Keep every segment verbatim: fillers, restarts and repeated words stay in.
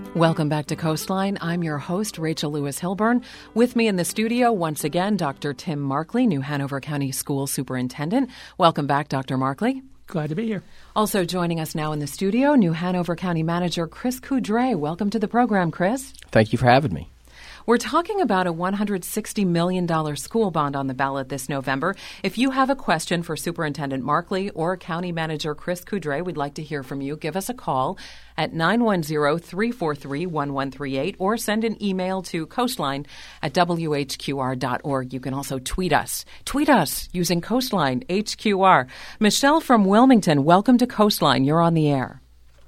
Welcome back to Coastline. I'm your host, Rachel Lewis Hilburn. With me in the studio, once again, Doctor Tim Markley, New Hanover County School Superintendent. Welcome back, Doctor Markley. Glad to be here. Also joining us now in the studio, New Hanover County Manager Chris Coudray. Welcome to the program, Chris. Thank you for having me. We're talking about a one hundred sixty million dollars school bond on the ballot this November. If you have a question for Superintendent Markley or County Manager Chris Coudray, we'd like to hear from you. Give us a call at nine one zero, three four three, one one three eight or send an email to coastline at w h q r dot org. You can also tweet us. Tweet us using Coastline H Q R. Michelle from Wilmington, welcome to Coastline. You're on the air.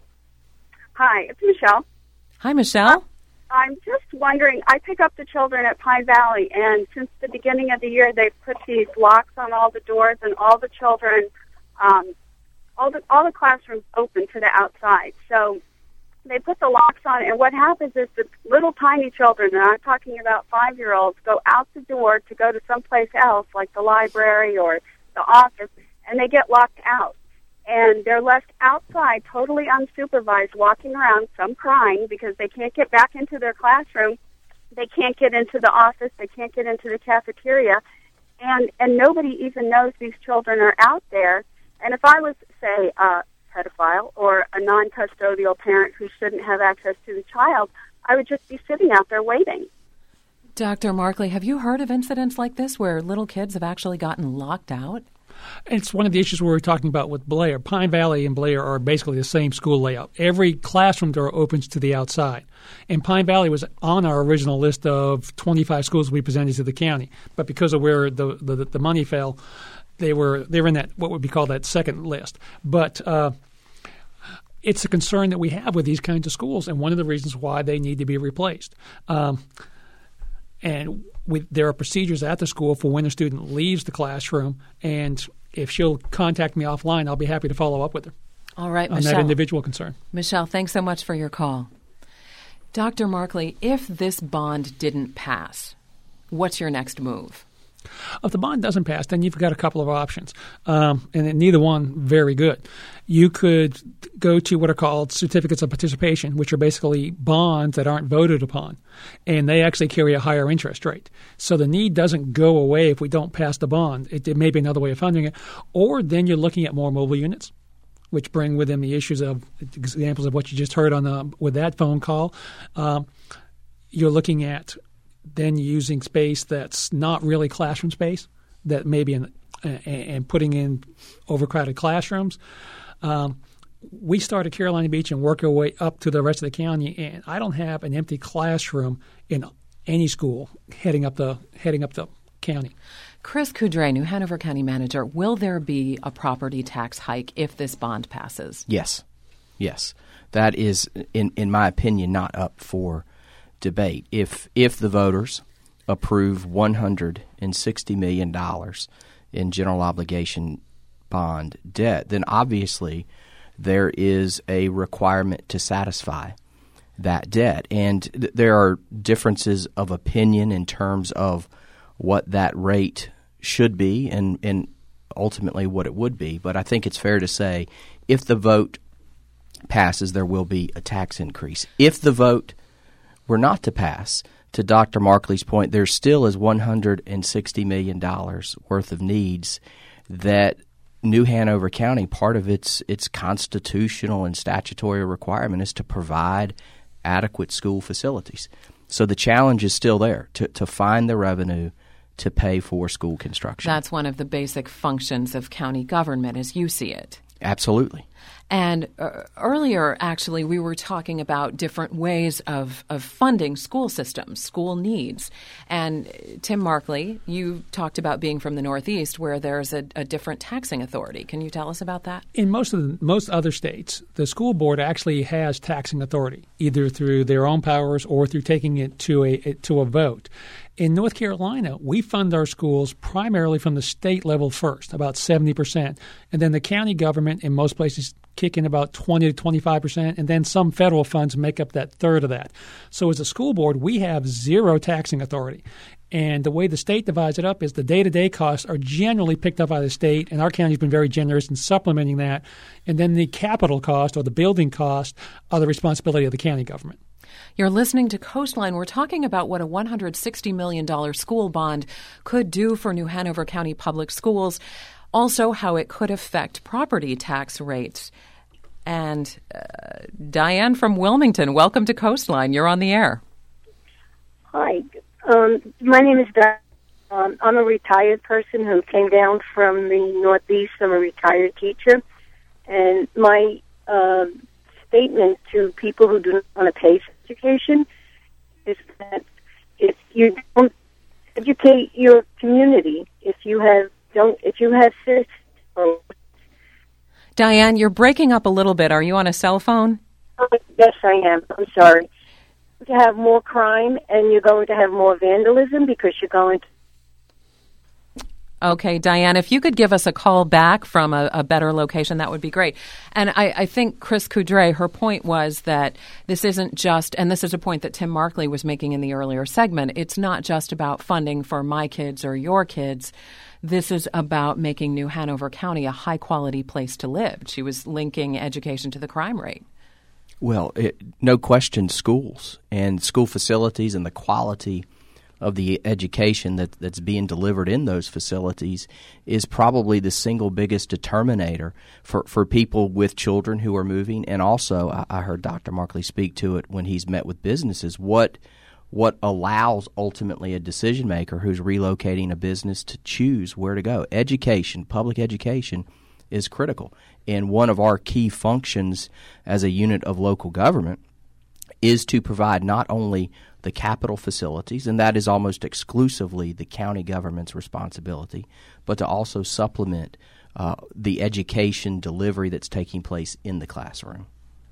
Hi, it's Michelle. Hi, Michelle. I'm just wondering, I pick up the children at Pine Valley, and since the beginning of the year, they've put these locks on all the doors, and all the children, um, all the all the classrooms open to the outside. So they put the locks on, and what happens is the little tiny children, and I'm talking about five-year-olds, go out the door to go to someplace else, like the library or the office, and they get locked out. And they're left outside, totally unsupervised, walking around, some crying because they can't get back into their classroom. They can't get into the office. They can't get into the cafeteria. And and nobody even knows these children are out there. And if I was, say, a pedophile or a non-custodial parent who shouldn't have access to the child, I would just be sitting out there waiting. Doctor Markley, have you heard of incidents like this where little kids have actually gotten locked out? It's one of the issues we were talking about with Blair. Pine Valley and Blair are basically the same school layout. Every classroom door opens to the outside. And Pine Valley was on our original list of twenty-five schools we presented to the county. But because of where the the, the money fell, they were they were in that what would be called that second list. But uh, it's a concern that we have with these kinds of schools, and one of the reasons why they need to be replaced. Um, and we, there are procedures at the school for when a student leaves the classroom, and if she'll contact me offline, I'll be happy to follow up with her. All right, on Michelle. that individual concern. Michelle, thanks so much for your call. Doctor Markley, if this bond didn't pass, what's your next move? If the bond doesn't pass, then you've got a couple of options, um, and neither one very good. You could go to what are called certificates of participation, which are basically bonds that aren't voted upon, and they actually carry a higher interest rate. So the need doesn't go away if we don't pass the bond. It, it may be another way of funding it. Or then you're looking at more mobile units, which bring with them the issues of examples of what you just heard on the, with that phone call. Um, you're looking at then using space that's not really classroom space, that maybe in, and, and putting in overcrowded classrooms. Um, we start at Carolina Beach and work our way up to the rest of the county, and I don't have an empty classroom in any school heading up the heading up the county. Chris Coudray, New Hanover County Manager, will there be a property tax hike if this bond passes? Yes. Yes. That is, in, in my opinion, not up for debate. If if the voters approve one hundred sixty million dollars in general obligation bond debt, then obviously there is a requirement to satisfy that debt. And th- there are differences of opinion in terms of what that rate should be and, and ultimately what it would be. But I think it's fair to say if the vote passes, there will be a tax increase. If the vote were not to pass, to Doctor Markley's point, there still is one hundred sixty million dollars worth of needs that New Hanover County, part of its its constitutional and statutory requirement is to provide adequate school facilities. So the challenge is still there, to, to find the revenue to pay for school construction. That's one of the basic functions of county government as you see it. Absolutely. And uh, earlier, actually, we were talking about different ways of, of funding school systems, school needs. And uh, Tim Markley, you talked about being from the Northeast where there's a, a different taxing authority. Can you tell us about that? In most of the, most other states, the school board actually has taxing authority, either through their own powers or through taking it to a to a vote. In North Carolina, we fund our schools primarily from the state level first, about seventy percent. And then the county government in most places kick in about twenty to twenty-five percent, and then some federal funds make up that third of that. So as a school board, we have zero taxing authority. And the way the state divides it up is the day-to-day costs are generally picked up by the state, and our county's been very generous in supplementing that. And then the capital cost or the building cost are the responsibility of the county government. You're listening to Coastline. We're talking about what a one hundred sixty million dollars school bond could do for New Hanover County Public Schools, also how it could affect property tax rates. And uh, Diane from Wilmington, welcome to Coastline. You're on the air. Hi. Um, my name is Diane. Um, I'm a retired person who came down from the Northeast. I'm a retired teacher. And my uh, statement to people who do not want to pay for education is that if you don't educate your community, if you have don't if you have systems. Diane, you're breaking up a little bit. Are you on a cell phone? Oh, yes, I am. I'm sorry. To have more crime, and you're going to have more vandalism because you're going to. Okay, Diane, if you could give us a call back from a, a better location, that would be great. And I, I think Chris Coudray, her point was that this isn't just, and this is a point that Tim Markley was making in the earlier segment, it's not just about funding for my kids or your kids. This is about making New Hanover County a high-quality place to live. She was linking education to the crime rate. Well, it, no question, schools and school facilities and the quality of the education that, that's being delivered in those facilities is probably the single biggest determinator for, for people with children who are moving. And also, I, I heard Doctor Markley speak to it when he's met with businesses, what what allows ultimately a decision maker who's relocating a business to choose where to go. Education, public education, is critical. And one of our key functions as a unit of local government is to provide not only the capital facilities, and that is almost exclusively the county government's responsibility, but to also supplement uh, the education delivery that's taking place in the classroom.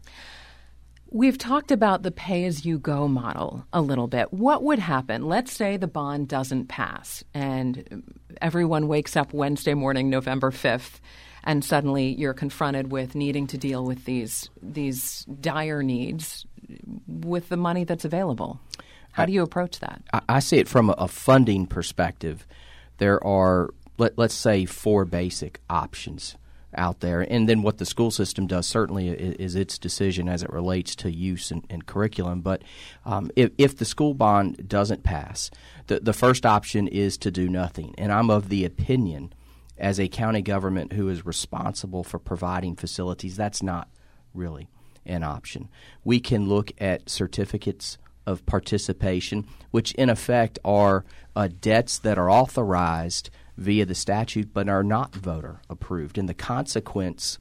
We've talked about the pay-as-you-go model a little bit. What would happen? Let's say the bond doesn't pass and everyone wakes up Wednesday morning, November fifth, and suddenly you're confronted with needing to deal with these these dire needs with the money that's available. How do you approach that? I, I see it from a, a funding perspective. There are, let, let's say, four basic options out there. And then what the school system does certainly is, is its decision as it relates to use and, and curriculum. But um, if, if the school bond doesn't pass, the, the first option is to do nothing. And I'm of the opinion, as a county government who is responsible for providing facilities, that's not really an option. We can look at certificates of participation, which in effect are uh, debts that are authorized via the statute but are not voter approved. And the consequence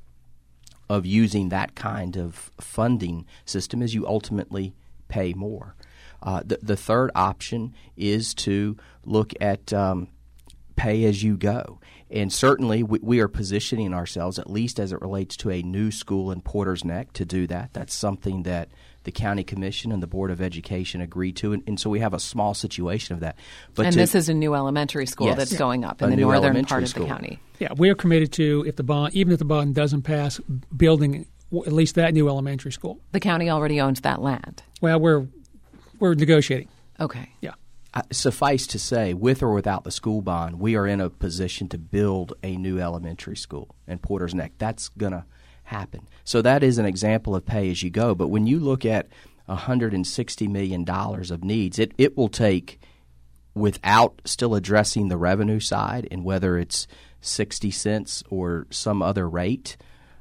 of using that kind of funding system is you ultimately pay more. Uh, the, the third option is to look at um, pay as you go. And certainly we, we are positioning ourselves, at least as it relates to a new school in Porter's Neck, to do that. That's something that the County Commission and the Board of Education agreed to, and, and so we have a small situation of that. But and to, this is a new elementary school yes, that's yeah. going up in a the new northern part of school. the county. Yeah, we are committed to, if the bond, even if the bond doesn't pass, building at least that new elementary school. The county already owns that land. Well, we're we're negotiating. Okay. Yeah. Uh, suffice to say, with or without the school bond, we are in a position to build a new elementary school in Porter's Neck. That's going to happen. So that is an example of pay as you go. But when you look at one hundred sixty million dollars of needs, it, it will take, without still addressing the revenue side, and whether it's sixty cents or some other rate,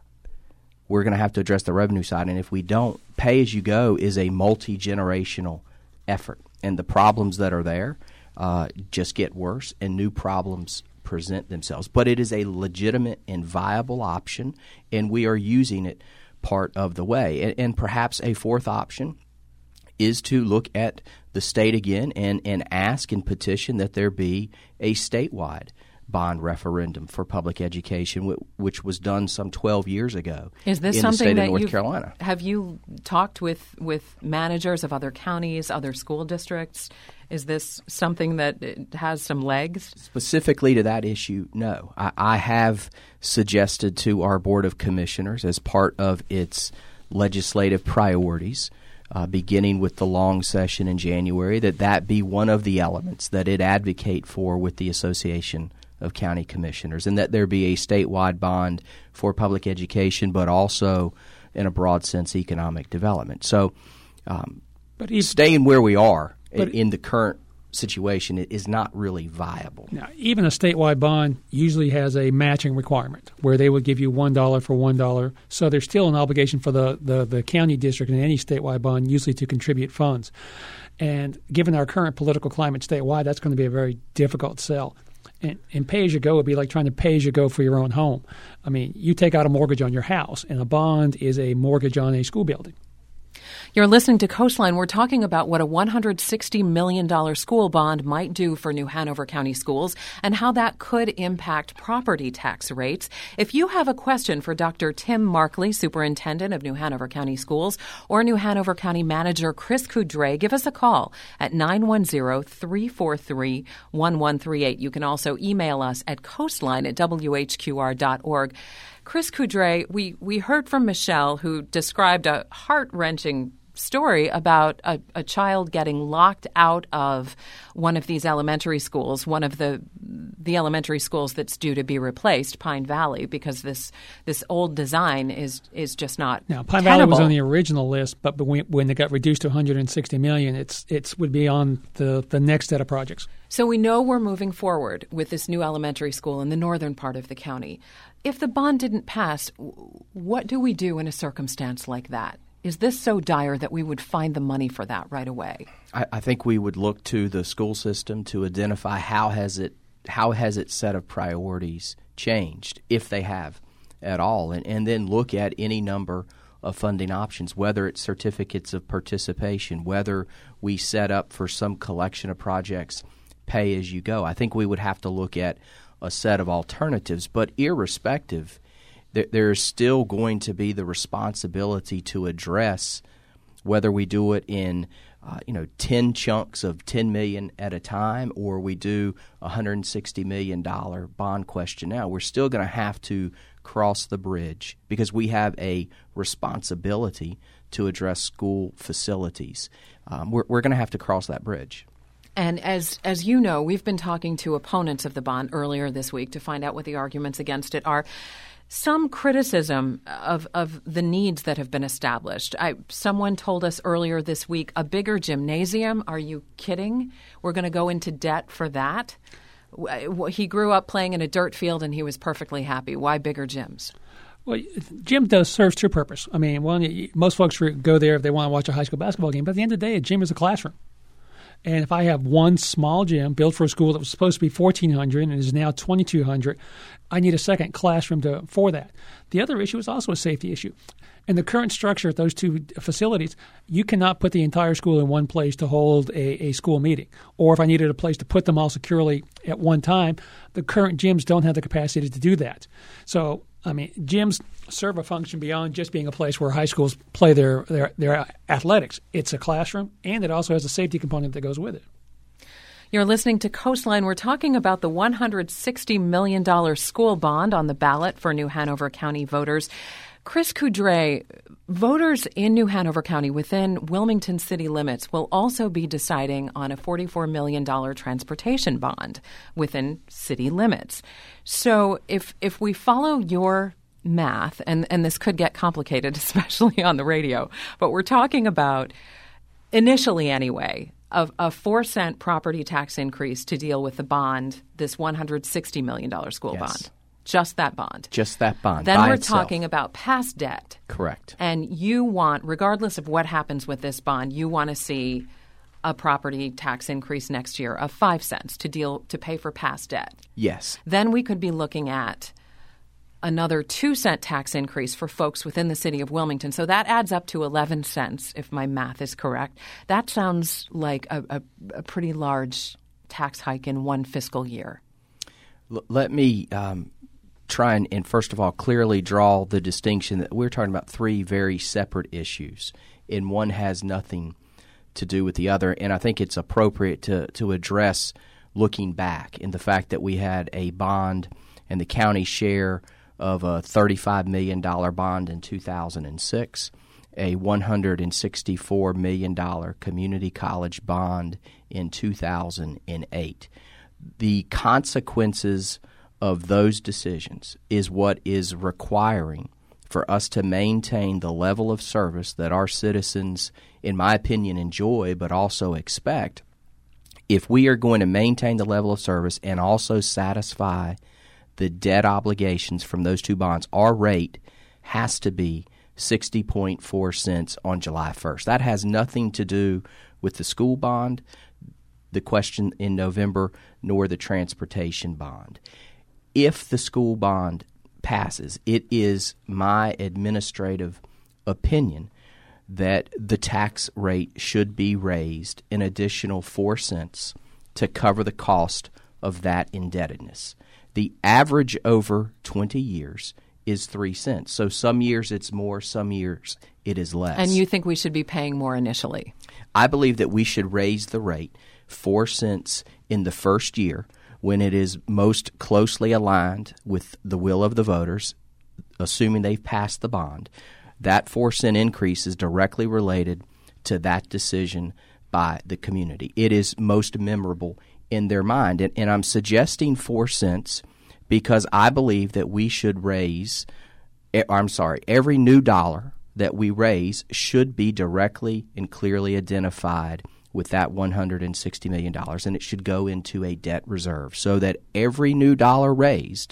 we're going to have to address the revenue side. And if we don't, pay as you go is a multi-generational effort. And the problems that are there uh, just get worse, and new problems present themselves. But it is a legitimate and viable option, and we are using it part of the way. And, and perhaps a fourth option is to look at the state again and, and ask and petition that there be a statewide bond referendum for public education, which was done some twelve years ago. Is this in something the state that of North you've, Carolina. Have you talked with, with managers of other counties, other school districts? Is this something that has some legs? Specifically to that issue, no. I, I have suggested to our Board of Commissioners, as part of its legislative priorities, uh, beginning with the long session in January, that that be one of the elements that it advocate for with the Association of County Commissioners, and that there be a statewide bond for public education, but also, in a broad sense, economic development. So um, but staying where we are in, in the current situation is not really viable. Now, even a statewide bond usually has a matching requirement where they would give you one dollar for one dollar. So there's still an obligation for the, the, the county district in any statewide bond usually to contribute funds. And given our current political climate statewide, that's going to be a very difficult sell. And, and pay-as-you-go would be like trying to pay-as-you-go for your own home. I mean, you take out a mortgage on your house, and a bond is a mortgage on a school building. You're listening to Coastline. We're talking about what a one hundred sixty million dollars school bond might do for New Hanover County schools and how that could impact property tax rates. If you have a question for Doctor Tim Markley, Superintendent of New Hanover County Schools, or New Hanover County Manager Chris Coudray, give us a call at nine one zero, three four three, one one three eight. You can also email us at coastline at w h q r dot org. Chris Coudray, we, we heard from Michelle, who described a heart-wrenching story about a, a child getting locked out of one of these elementary schools, one of the the elementary schools that's due to be replaced, Pine Valley, because this this old design is is just not now Pine tenable. Valley was on the original list, but when, when it got reduced to one hundred sixty million dollars, it's it's would be on the the next set of projects. So we know we're moving forward with this new elementary school in the northern part of the county. If the bond didn't pass, what do we do in a circumstance like that? Is this so dire that we would find the money for that right away? I, I think we would look to the school system to identify how has it how has its set of priorities changed, if they have at all, and, and then look at any number of funding options, whether it's certificates of participation, whether we set up for some collection of projects pay as you go. I think we would have to look at a set of alternatives, but irrespective, there's still going to be the responsibility to address whether we do it in uh, you know ten chunks of ten million dollars at a time, or we do a one hundred sixty million dollars bond question now. We're still going to have to cross the bridge because we have a responsibility to address school facilities. Um, we're we're going to have to cross that bridge. And as as you know, we've been talking to opponents of the bond earlier this week to find out what the arguments against it are. Some criticism of, of the needs that have been established. I, someone told us earlier this week, a bigger gymnasium? Are you kidding? We're going to go into debt for that? He grew up playing in a dirt field and he was perfectly happy. Why bigger gyms? Well, gym does serves two purposes. I mean, one, most folks go there if they want to watch a high school basketball game, but at the end of the day, a gym is a classroom. And if I have one small gym built for a school that was supposed to be fourteen hundred and is now twenty-two hundred, I need a second classroom to, for that. The other issue is also a safety issue. In the current structure at those two facilities, you cannot put the entire school in one place to hold a, a school meeting. Or if I needed a place to put them all securely at one time, the current gyms don't have the capacity to do that. So, I mean, gyms serve a function beyond just being a place where high schools play their, their, their athletics. It's a classroom, and it also has a safety component that goes with it. You're listening to Coastline. We're talking about the one hundred sixty million dollars school bond on the ballot for New Hanover County voters. Chris Coudray, voters in New Hanover County within Wilmington city limits will also be deciding on a forty-four million dollars transportation bond within city limits. So if if we follow your math, and, and this could get complicated, especially on the radio, but we're talking about, initially anyway, of a four cent property tax increase to deal with the bond, this one hundred sixty million dollars school yes. bond. Just that bond. Just that bond. Then by we're itself. talking about past debt. Correct. And you want, regardless of what happens with this bond, you want to see a property tax increase next year of five cents to deal to pay for past debt. Yes. Then we could be looking at another two cent tax increase for folks within the city of Wilmington. So that adds up to eleven cents, if my math is correct. That sounds like a, a, a pretty large tax hike in one fiscal year. L- let me um, try and, and, first of all, clearly draw the distinction that we're talking about three very separate issues, and one has nothing to do with the other. And I think it's appropriate to, to address looking back in the fact that we had a bond and the county share of a thirty-five million dollars bond in two thousand six, a one hundred sixty-four million dollars community college bond in two thousand eight. The consequences of those decisions is what is requiring for us to maintain the level of service that our citizens, in my opinion, enjoy but also expect. If we are going to maintain the level of service and also satisfy the debt obligations from those two bonds, our rate has to be sixty point four cents on July first. That has nothing to do with the school bond, the question in November, nor the transportation bond. If the school bond passes, it is my administrative opinion that the tax rate should be raised an additional four cents to cover the cost of that indebtedness. The average over twenty years is three cents. So some years it's more, some years it is less. And you think we should be paying more initially? I believe that we should raise the rate four cents in the first year when it is most closely aligned with the will of the voters, assuming they've passed the bond. That four cent increase is directly related to that decision by the community. It is most memorable in their mind. And, and I'm suggesting four cents because I believe that we should raise, I'm sorry, every new dollar that we raise should be directly and clearly identified with that one hundred sixty million dollars, and it should go into a debt reserve so that every new dollar raised,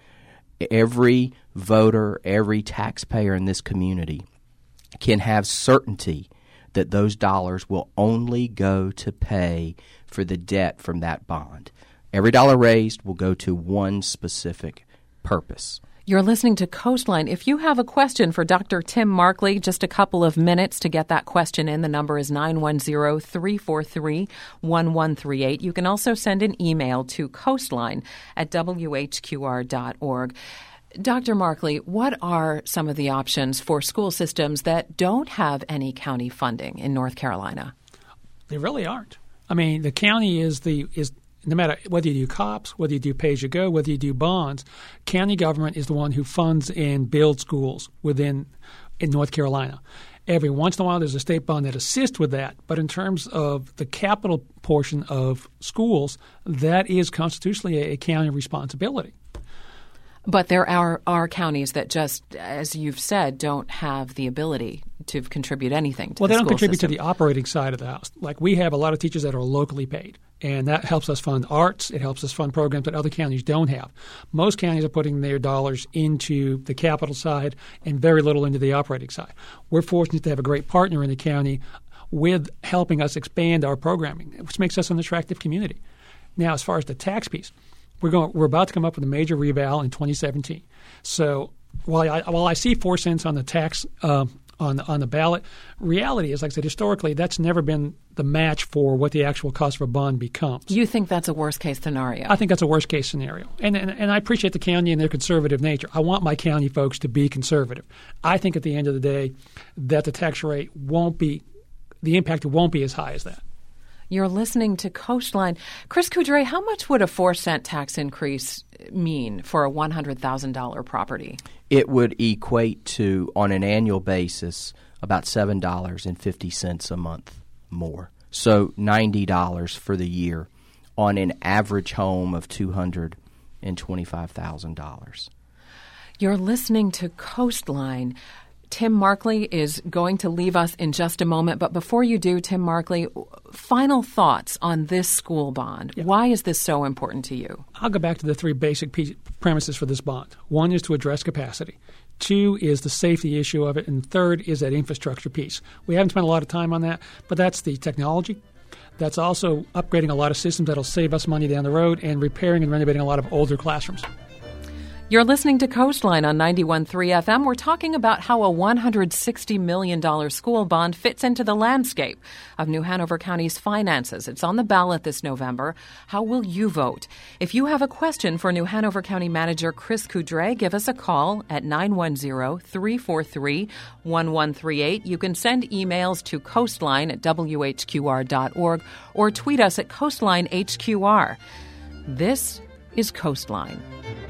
every voter, every taxpayer in this community can have certainty that those dollars will only go to pay for the debt from that bond. Every dollar raised will go to one specific purpose. You're listening to Coastline. If you have a question for Doctor Tim Markley, just a couple of minutes to get that question in. The number is nine one zero, three four three, one one three eight. You can also send an email to coastline at w h q r dot org. Doctor Markley, what are some of the options for school systems that don't have any county funding in North Carolina? They really aren't. I mean, the county is the is no matter whether you do COPS, whether you do pay-as-you-go, whether you do bonds, county government is the one who funds and builds schools within in North Carolina. Every once in a while there's a state bond that assists with that, but in terms of the capital portion of schools, that is constitutionally a, a county responsibility. But there are, are counties that just, as you've said, don't have the ability to contribute anything to well, the they don't school contribute system. to the operating side of the house. Like we have a lot of teachers that are locally paid, and that helps us fund arts. It helps us fund programs that other counties don't have. Most counties are putting their dollars into the capital side and very little into the operating side. We're fortunate to have a great partner in the county with helping us expand our programming, which makes us an attractive community. Now, as far as the tax piece, We're going. We're about to come up with a major reval in twenty seventeen. So while I while I see four cents on the tax uh, on the, on the ballot, reality is, like I said, historically that's never been the match for what the actual cost of a bond becomes. You think that's a worst case scenario? I think that's a worst case scenario, and, and and I appreciate the county and their conservative nature. I want my county folks to be conservative. I think at the end of the day that the tax rate won't be, the impact won't be as high as that. You're listening to Coastline. Chris Coudray, how much would a four cent tax increase mean for a one hundred thousand dollars property? It would equate to, on an annual basis, about seven dollars and fifty cents a month more. So ninety dollars for the year on an average home of two hundred twenty-five thousand dollars. You're listening to Coastline. Tim Markley is going to leave us in just a moment. But before you do, Tim Markley, final thoughts on this school bond. Yeah. Why is this so important to you? I'll go back to the three basic piece, premises for this bond. One is to address capacity. Two is the safety issue of it. And third is that infrastructure piece. We haven't spent a lot of time on that, but that's the technology. That's also upgrading a lot of systems that will save us money down the road and repairing and renovating a lot of older classrooms. You're listening to Coastline on ninety-one point three F M. We're talking about how a one hundred sixty million dollars school bond fits into the landscape of New Hanover County's finances. It's on the ballot this November. How will you vote? If you have a question for New Hanover County Manager Chris Coudray, give us a call at nine one zero, three four three, one one three eight. You can send emails to coastline at w h q r dot org or tweet us at coastline h q r. This is Coastline.